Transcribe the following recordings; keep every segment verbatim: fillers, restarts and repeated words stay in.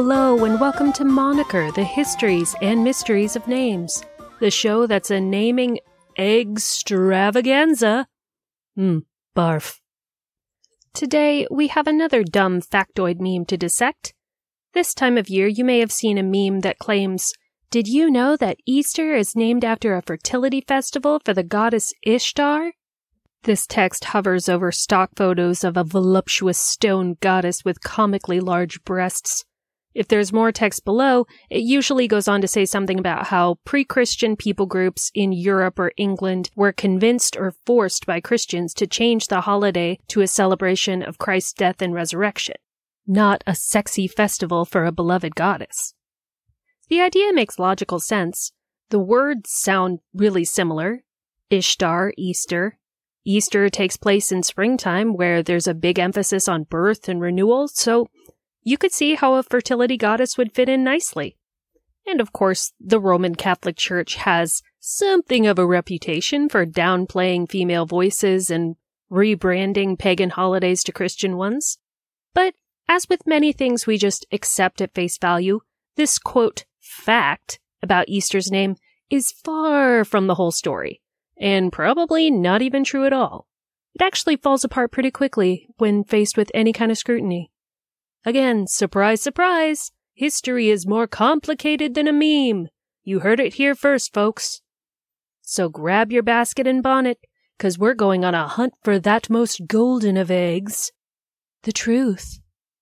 Hello and welcome to Moniker, the histories and mysteries of names, the show that's a naming extravaganza. Hmm, barf. Today, we have another dumb factoid meme to dissect. This time of year, you may have seen a meme that claims, "Did you know that Easter is named after a fertility festival for the goddess Ishtar?" This text hovers over stock photos of a voluptuous stone goddess with comically large breasts. If there's more text below, it usually goes on to say something about how pre-Christian people groups in Europe or England were convinced or forced by Christians to change the holiday to a celebration of Christ's death and resurrection, not a sexy festival for a beloved goddess. The idea makes logical sense. The words sound really similar. Ishtar, Easter. Easter takes place in springtime where there's a big emphasis on birth and renewal, so you could see how a fertility goddess would fit in nicely. And of course, the Roman Catholic Church has something of a reputation for downplaying female voices and rebranding pagan holidays to Christian ones. But as with many things we just accept at face value, this, quote, fact about Easter's name is far from the whole story, and probably not even true at all. It actually falls apart pretty quickly when faced with any kind of scrutiny. Again, surprise, surprise, history is more complicated than a meme. You heard it here first, folks. So grab your basket and bonnet, 'cause we're going on a hunt for that most golden of eggs, the truth.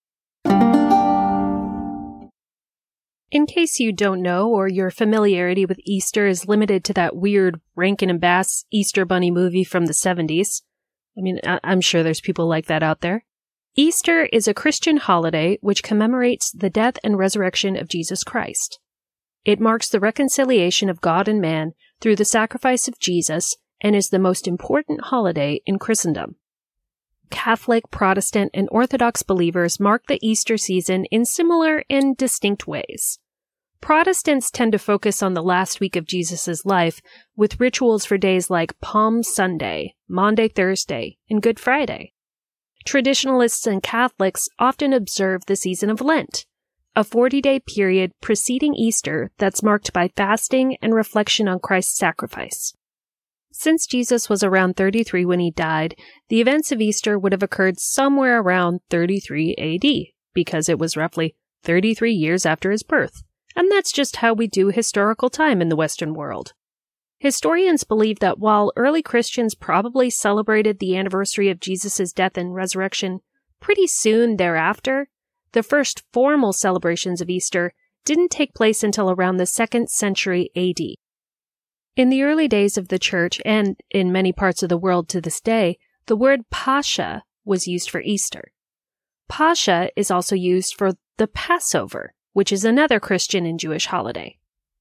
In case you don't know, or your familiarity with Easter is limited to that weird Rankin and Bass Easter Bunny movie from the seventies, I mean, I- I'm sure there's people like that out there. Easter is a Christian holiday which commemorates the death and resurrection of Jesus Christ. It marks the reconciliation of God and man through the sacrifice of Jesus and is the most important holiday in Christendom. Catholic, Protestant, and Orthodox believers mark the Easter season in similar and distinct ways. Protestants tend to focus on the last week of Jesus' life with rituals for days like Palm Sunday, Maundy Thursday, and Good Friday. Traditionalists and Catholics often observe the season of Lent, a forty-day period preceding Easter that's marked by fasting and reflection on Christ's sacrifice. Since Jesus was around thirty-three when he died, the events of Easter would have occurred somewhere around thirty-three A D, because it was roughly thirty-three years after his birth, and that's just how we do historical time in the Western world. Historians believe that while early Christians probably celebrated the anniversary of Jesus' death and resurrection pretty soon thereafter, the first formal celebrations of Easter didn't take place until around the second century A D. In the early days of the Church, and in many parts of the world to this day, the word Pascha was used for Easter. Pascha is also used for the Passover, which is another Christian and Jewish holiday.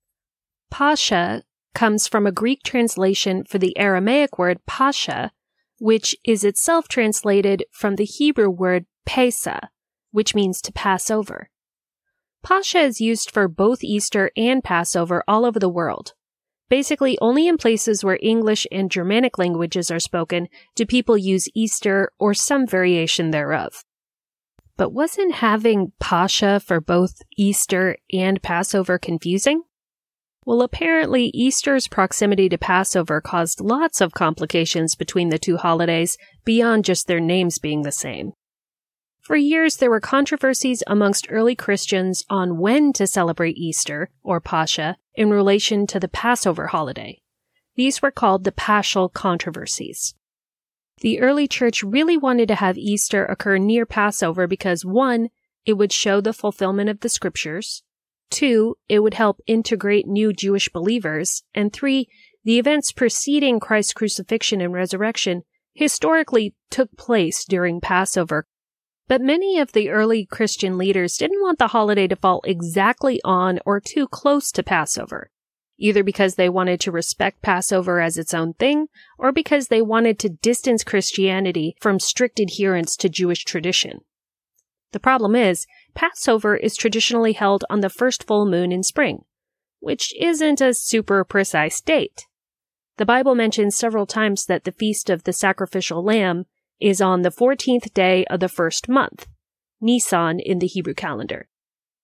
Pascha comes from a Greek translation for the Aramaic word pascha, which is itself translated from the Hebrew word pesa, which means to pass over. Pascha is used for both Easter and Passover all over the world. Basically, only in places where English and Germanic languages are spoken do people use Easter or some variation thereof. But wasn't having Pascha for both Easter and Passover confusing? Well, apparently, Easter's proximity to Passover caused lots of complications between the two holidays beyond just their names being the same. For years, there were controversies amongst early Christians on when to celebrate Easter, or Pascha, in relation to the Passover holiday. These were called the Paschal controversies. The early church really wanted to have Easter occur near Passover because, one, it would show the fulfillment of the scriptures, two, it would help integrate new Jewish believers, and three, the events preceding Christ's crucifixion and resurrection historically took place during Passover. But many of the early Christian leaders didn't want the holiday to fall exactly on or too close to Passover, either because they wanted to respect Passover as its own thing, or because they wanted to distance Christianity from strict adherence to Jewish tradition. The problem is, Passover is traditionally held on the first full moon in spring, which isn't a super precise date. The Bible mentions several times that the Feast of the Sacrificial Lamb is on the fourteenth day of the first month, Nisan in the Hebrew calendar.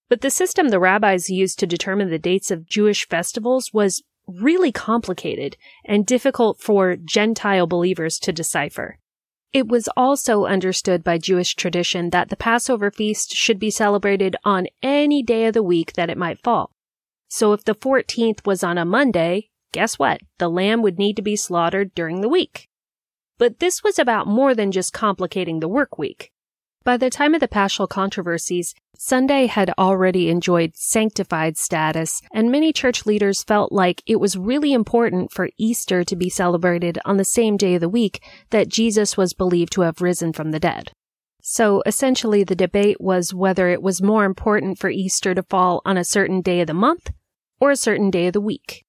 But the system the rabbis used to determine the dates of Jewish festivals was really complicated and difficult for Gentile believers to decipher. It was also understood by Jewish tradition that the Passover feast should be celebrated on any day of the week that it might fall. So if the fourteenth was on a Monday, guess what? The lamb would need to be slaughtered during the week. But this was about more than just complicating the work week. By the time of the Paschal controversies, Sunday had already enjoyed sanctified status, and many church leaders felt like it was really important for Easter to be celebrated on the same day of the week that Jesus was believed to have risen from the dead. So essentially the debate was whether it was more important for Easter to fall on a certain day of the month or a certain day of the week.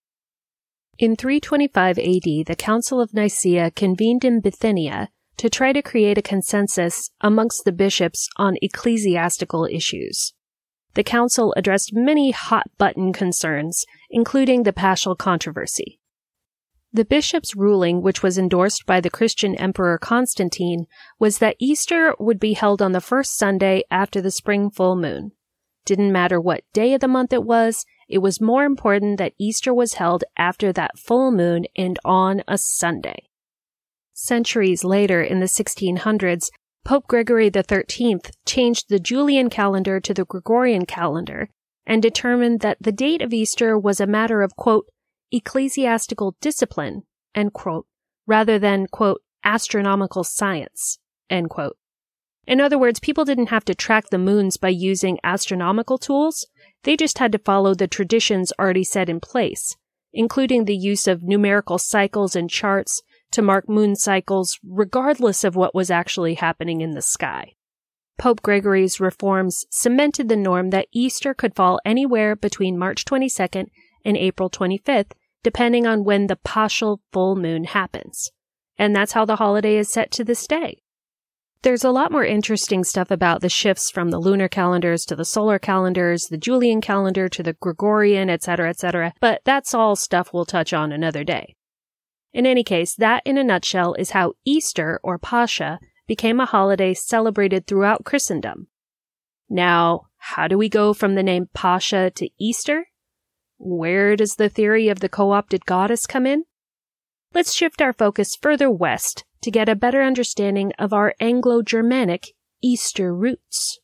In three twenty-five A D, the Council of Nicaea convened in Bithynia to try to create a consensus amongst the bishops on ecclesiastical issues. The council addressed many hot-button concerns, including the Paschal controversy. The bishops' ruling, which was endorsed by the Christian Emperor Constantine, was that Easter would be held on the first Sunday after the spring full moon. Didn't matter what day of the month it was, it was more important that Easter was held after that full moon and on a Sunday. Centuries later, in the sixteen hundreds, Pope Gregory the thirteenth changed the Julian calendar to the Gregorian calendar and determined that the date of Easter was a matter of, quote, ecclesiastical discipline, end quote, rather than, quote, astronomical science, end quote. In other words, people didn't have to track the moons by using astronomical tools. They just had to follow the traditions already set in place, including the use of numerical cycles and charts to mark moon cycles regardless of what was actually happening in the sky. Pope Gregory's reforms cemented the norm that Easter could fall anywhere between March twenty-second and April twenty-fifth, depending on when the Paschal full moon happens. And that's how the holiday is set to this day. There's a lot more interesting stuff about the shifts from the lunar calendars to the solar calendars, the Julian calendar to the Gregorian, et cetera, et cetera, but that's all stuff we'll touch on another day. In any case, that in a nutshell is how Easter, or Pascha, became a holiday celebrated throughout Christendom. Now, how do we go from the name Pascha to Easter? Where does the theory of the co-opted goddess come in? Let's shift our focus further west to get a better understanding of our Anglo-Germanic Easter roots.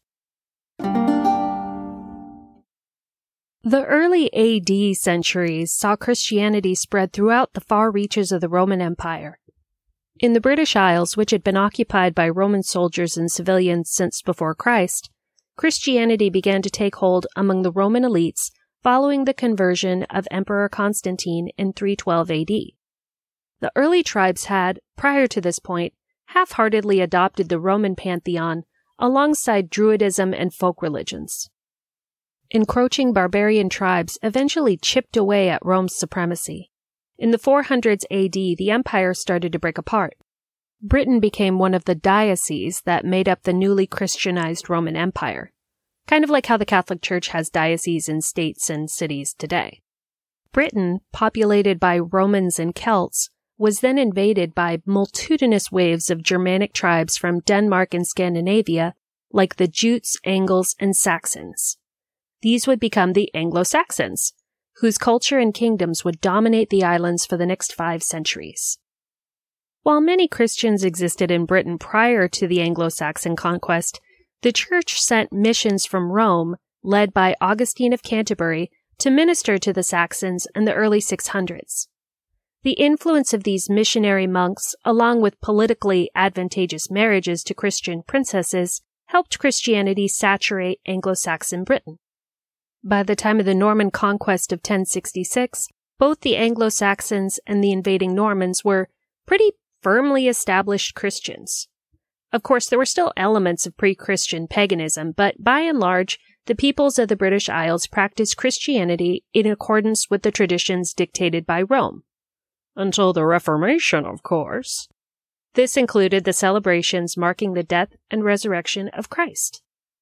The early A D centuries saw Christianity spread throughout the far reaches of the Roman Empire. In the British Isles, which had been occupied by Roman soldiers and civilians since before Christ, Christianity began to take hold among the Roman elites following the conversion of Emperor Constantine in three twelve A D. The early tribes had, prior to this point, half-heartedly adopted the Roman pantheon alongside Druidism and folk religions. Encroaching barbarian tribes eventually chipped away at Rome's supremacy. In the four hundreds A D, the empire started to break apart. Britain became one of the dioceses that made up the newly Christianized Roman Empire, kind of like how the Catholic Church has dioceses in states and cities today. Britain, populated by Romans and Celts, was then invaded by multitudinous waves of Germanic tribes from Denmark and Scandinavia, like the Jutes, Angles, and Saxons. These would become the Anglo-Saxons, whose culture and kingdoms would dominate the islands for the next five centuries. While many Christians existed in Britain prior to the Anglo-Saxon conquest, the Church sent missions from Rome, led by Augustine of Canterbury, to minister to the Saxons in the early six hundreds. The influence of these missionary monks, along with politically advantageous marriages to Christian princesses, helped Christianity saturate Anglo-Saxon Britain. By the time of the Norman conquest of ten sixty-six, both the Anglo-Saxons and the invading Normans were pretty firmly established Christians. Of course, there were still elements of pre-Christian paganism, but by and large, the peoples of the British Isles practiced Christianity in accordance with the traditions dictated by Rome. Until the Reformation, of course. This included the celebrations marking the death and resurrection of Christ.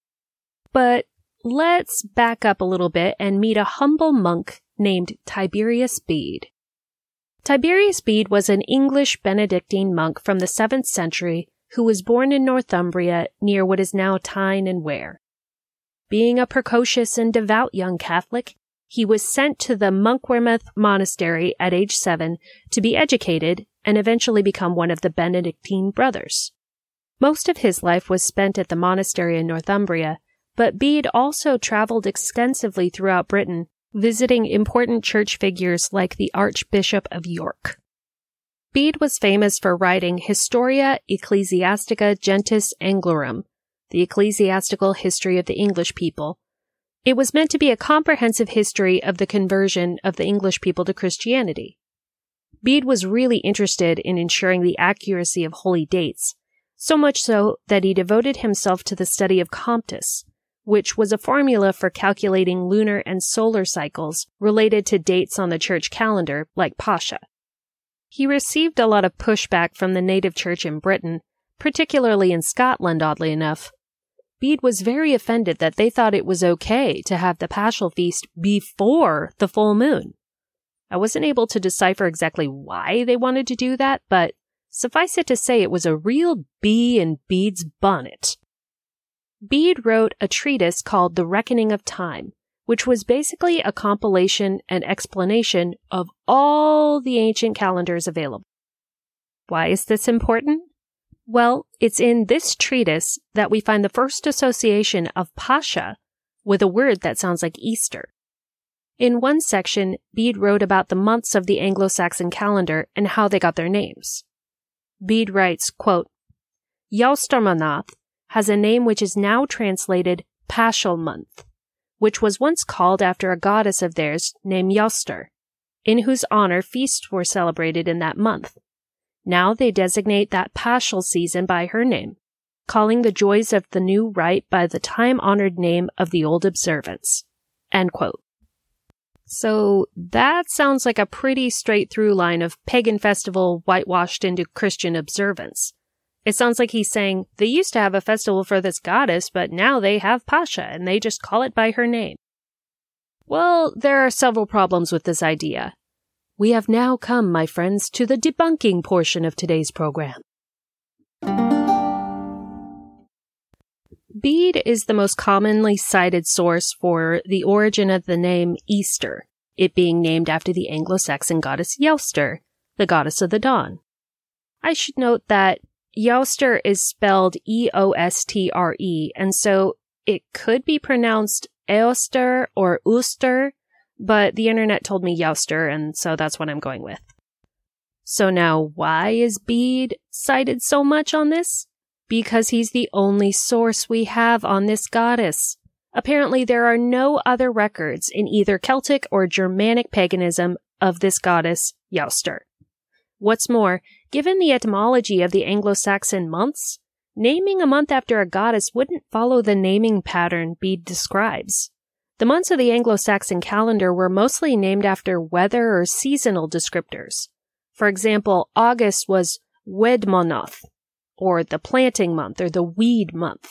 But let's back up a little bit and meet a humble monk named Tiberius Bede. Tiberius Bede was an English Benedictine monk from the seventh century who was born in Northumbria near what is now Tyne and Wear. Being a precocious and devout young Catholic, he was sent to the Monkwearmouth Monastery at age seven to be educated and eventually become one of the Benedictine brothers. Most of his life was spent at the monastery in Northumbria, but Bede also traveled extensively throughout Britain, visiting important church figures like the Archbishop of York. Bede was famous for writing Historia Ecclesiastica Gentis Anglorum, the ecclesiastical history of the English people. It was meant to be a comprehensive history of the conversion of the English people to Christianity. Bede was really interested in ensuring the accuracy of holy dates, so much so that he devoted himself to the study of Comptus, which was a formula for calculating lunar and solar cycles related to dates on the church calendar, like Pascha. He received a lot of pushback from the native church in Britain, particularly in Scotland, oddly enough. Bede was very offended that they thought it was okay to have the Paschal feast before the full moon. I wasn't able to decipher exactly why they wanted to do that, but suffice it to say it was a real bee in Bede's bonnet. Bede wrote a treatise called The Reckoning of Time, which was basically a compilation and explanation of all the ancient calendars available. Why is this important? Well, it's in this treatise that we find the first association of Pascha with a word that sounds like Easter. In one section, Bede wrote about the months of the Anglo-Saxon calendar and how they got their names. Bede writes, quote, Yawstermanath has a name which is now translated Paschal month, which was once called after a goddess of theirs named Yawster, in whose honor feasts were celebrated in that month. Now they designate that Paschal season by her name, calling the joys of the new rite by the time-honored name of the old observance. End quote. So that sounds like a pretty straight-through line of pagan festival whitewashed into Christian observance. It sounds like he's saying they used to have a festival for this goddess, but now they have Pascha, and they just call it by her name. Well, there are several problems with this idea. We have now come, my friends, to the debunking portion of today's program. Bede is the most commonly cited source for the origin of the name Easter, it being named after the Anglo-Saxon goddess Yawster, the goddess of the dawn. I should note that Yawster is spelled E O S T R E, and so it could be pronounced Eoster or Ooster, but the internet told me Yawster, and so that's what I'm going with. So now, why is Bede cited so much on this? Because he's the only source we have on this goddess. Apparently, there are no other records in either Celtic or Germanic paganism of this goddess, Yawster. What's more, given the etymology of the Anglo-Saxon months, naming a month after a goddess wouldn't follow the naming pattern Bede describes. The months of the Anglo-Saxon calendar were mostly named after weather or seasonal descriptors. For example, August was Wedmonath, or the planting month or the weed month.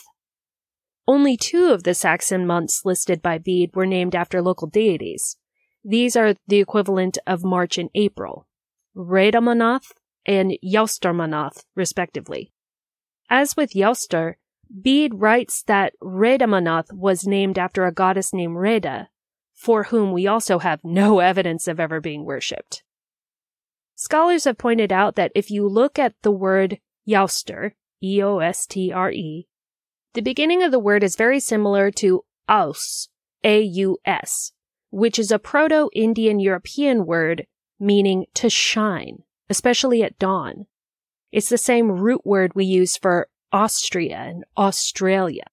Only two of the Saxon months listed by Bede were named after local deities. These are the equivalent of March and April, Rhedamanath and Yawstermanath, respectively. As with Yawster, Bede writes that Rhedamanath was named after a goddess named Rheda, for whom we also have no evidence of ever being worshipped. Scholars have pointed out that if you look at the word Yawster, E O S T R E, the beginning of the word is very similar to Aus, A U S, which is a Proto-Indian European word meaning to shine, especially at dawn. It's the same root word we use for Austria and Australia.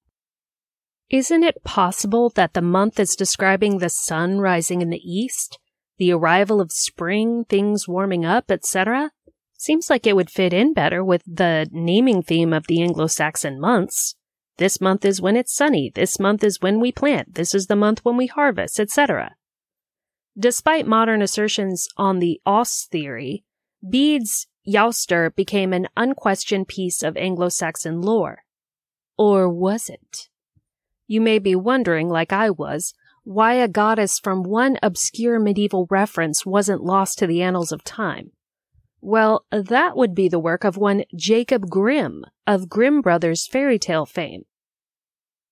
Isn't it possible that the month is describing the sun rising in the east, the arrival of spring, things warming up, et cetera? Seems like it would fit in better with the naming theme of the Anglo-Saxon months. This month is when it's sunny, this month is when we plant, this is the month when we harvest, et cetera. Despite modern assertions on the Aus theory, Bede's Yawster became an unquestioned piece of Anglo-Saxon lore. Or was it? You may be wondering, like I was, why a goddess from one obscure medieval reference wasn't lost to the annals of time. Well, that would be the work of one Jacob Grimm of Grimm Brothers fairy tale fame.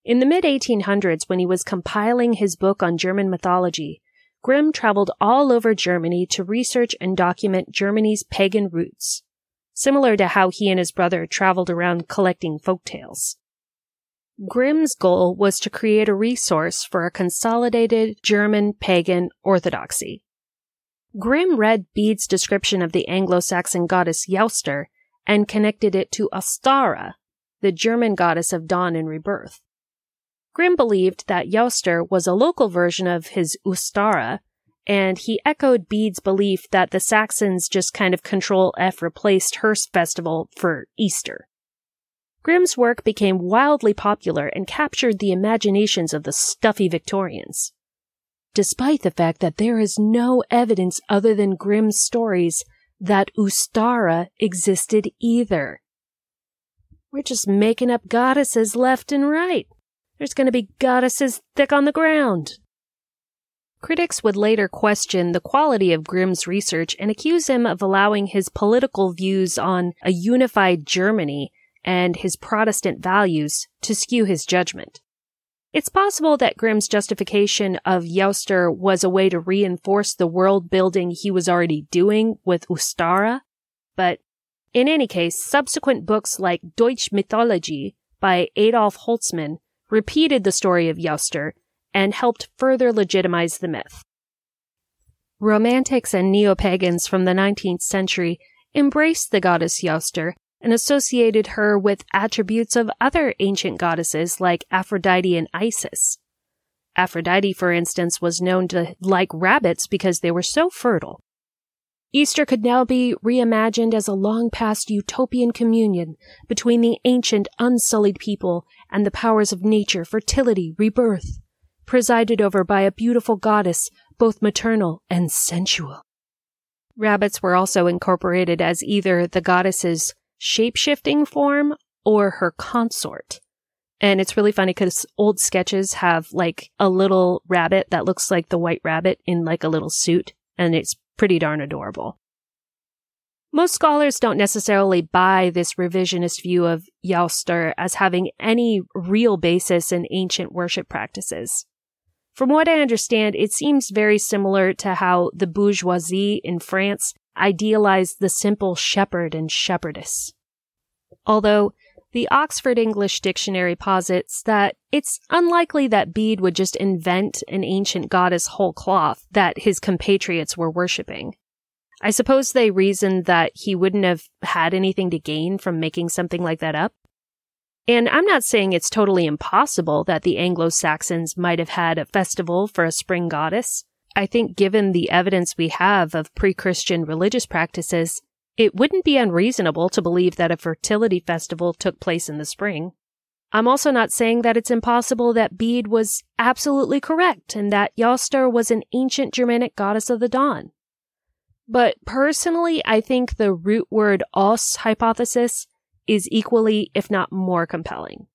In the mid eighteen hundreds, when he was compiling his book on German mythology, Grimm traveled all over Germany to research and document Germany's pagan roots, similar to how he and his brother traveled around collecting folktales. Grimm's goal was to create a resource for a consolidated German pagan orthodoxy. Grimm read Bede's description of the Anglo-Saxon goddess Jauster and connected it to Ostara, the German goddess of dawn and rebirth. Grimm believed that Jauster was a local version of his Ostara, and he echoed Bede's belief that the Saxons just kind of Control-F replaced her festival for Easter. Grimm's work became wildly popular and captured the imaginations of the stuffy Victorians, despite the fact that there is no evidence other than Grimm's stories that Ostara existed either. We're just making up goddesses left and right. There's going to be goddesses thick on the ground. Critics would later question the quality of Grimm's research and accuse him of allowing his political views on a unified Germany and his Protestant values to skew his judgment. It's possible that Grimm's justification of Jauster was a way to reinforce the world building he was already doing with Ostara, but in any case, subsequent books like Deutsche Mythologie by Adolf Holtzmann repeated the story of Jauster and helped further legitimize the myth. Romantics and neo-pagans from the nineteenth century embraced the goddess Jauster and associated her with attributes of other ancient goddesses like Aphrodite and Isis. Aphrodite, for instance, was known to like rabbits because they were so fertile. Easter could now be reimagined as a long-past utopian communion between the ancient, unsullied people and the powers of nature, fertility, rebirth, presided over by a beautiful goddess, both maternal and sensual. Rabbits were also incorporated as either the goddess's shape-shifting form or her consort. And it's really funny because old sketches have like a little rabbit that looks like the White Rabbit in like a little suit, and it's pretty darn adorable. Most scholars don't necessarily buy this revisionist view of Jauster as having any real basis in ancient worship practices. From what I understand, it seems very similar to how the bourgeoisie in France idealized the simple shepherd and shepherdess. Although the Oxford English Dictionary posits that it's unlikely that Bede would just invent an ancient goddess whole cloth that his compatriots were worshipping. I suppose they reasoned that he wouldn't have had anything to gain from making something like that up. And I'm not saying it's totally impossible that the Anglo-Saxons might have had a festival for a spring goddess. I think given the evidence we have of pre-Christian religious practices, it wouldn't be unreasonable to believe that a fertility festival took place in the spring. I'm also not saying that it's impossible that Bede was absolutely correct and that Jauster was an ancient Germanic goddess of the dawn. But personally, I think the root word os hypothesis is equally, if not more, compelling.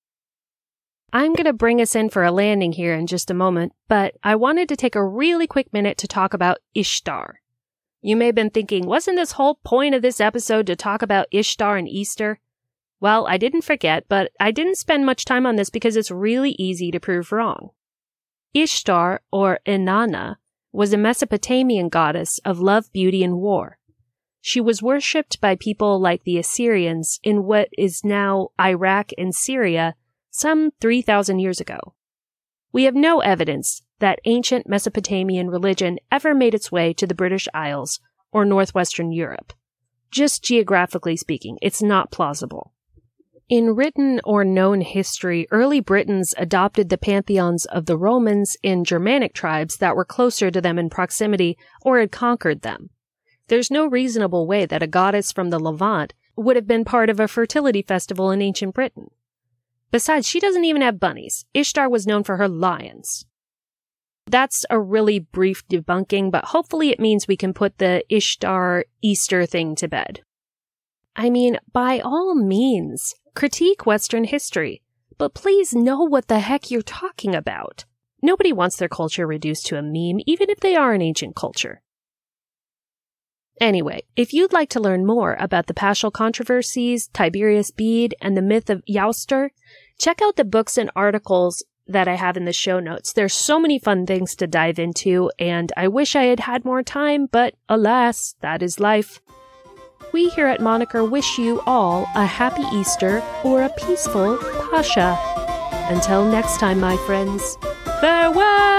I'm going to bring us in for a landing here in just a moment, but I wanted to take a really quick minute to talk about Ishtar. You may have been thinking, wasn't this whole point of this episode to talk about Ishtar and Easter? Well, I didn't forget, but I didn't spend much time on this because it's really easy to prove wrong. Ishtar, or Inanna, was a Mesopotamian goddess of love, beauty, and war. She was worshipped by people like the Assyrians in what is now Iraq and Syria some three thousand years ago. We have no evidence that ancient Mesopotamian religion ever made its way to the British Isles or northwestern Europe. Just geographically speaking, it's not plausible. In written or known history, early Britons adopted the pantheons of the Romans and Germanic tribes that were closer to them in proximity or had conquered them. There's no reasonable way that a goddess from the Levant would have been part of a fertility festival in ancient Britain. Besides, she doesn't even have bunnies. Ishtar was known for her lions. That's a really brief debunking, but hopefully it means we can put the Ishtar Easter thing to bed. I mean, by all means, critique Western history, but please know what the heck you're talking about. Nobody wants their culture reduced to a meme, even if they are an ancient culture. Anyway, if you'd like to learn more about the Paschal controversies, Tiberius Bede, and the myth of Jauster, check out the books and articles that I have in the show notes. There's so many fun things to dive into, and I wish I had had more time, but alas, that is life. We here at Moniker wish you all a happy Easter or a peaceful Pascha. Until next time, my friends, farewell!